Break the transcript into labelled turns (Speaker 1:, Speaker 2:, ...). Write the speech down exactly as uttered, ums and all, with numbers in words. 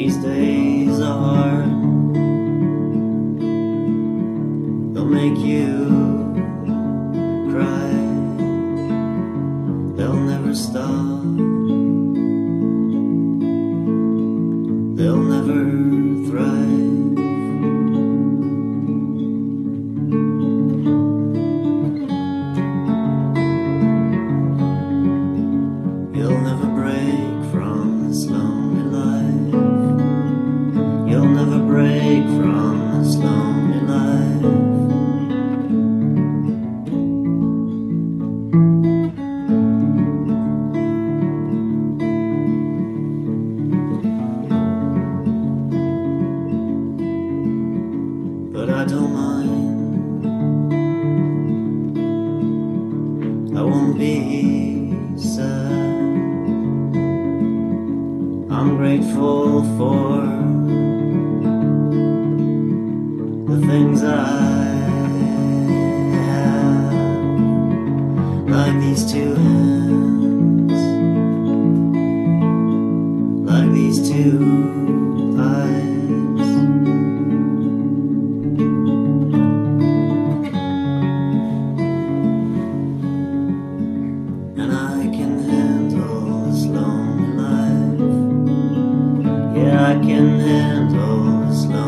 Speaker 1: These days are hard. They'll make you cry. They'll never stop. They'll never thrive. You'll never break from this lonely life. You'll never break from this lonely life. But I don't mind. I won't be sad. I'm grateful for the things I have, like these two hands, like these two eyes. And I can handle this lonely life. Yeah, I can handle this lonely life.